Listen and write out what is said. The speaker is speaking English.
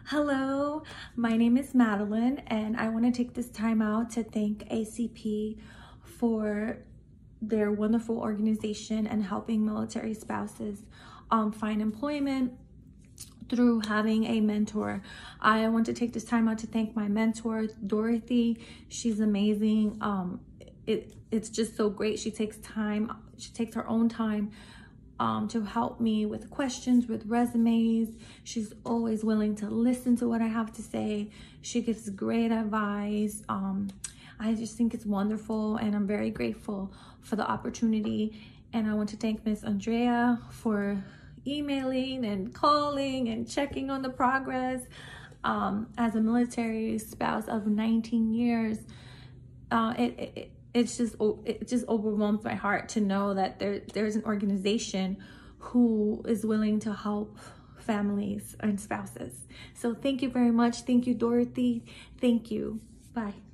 Hello, my name is Madeline, and I want to take this time out to thank ACP for their wonderful organization and helping military spouses find employment through having a mentor. I want to take this time out to thank my mentor, Dorothy. She's amazing. It's just so great. She takes her own time to help me with questions, with resumes. She's always willing to listen to what I have to say. She gives great advice. I just think it's wonderful, and I'm very grateful for the opportunity. And I want to thank Miss Andrea for emailing and calling and checking on the progress. As a military spouse of 19 years, it just overwhelms my heart to know that there's an organization who is willing to help families and spouses. So thank you very much. Thank you, Dorothy. Thank you. Bye.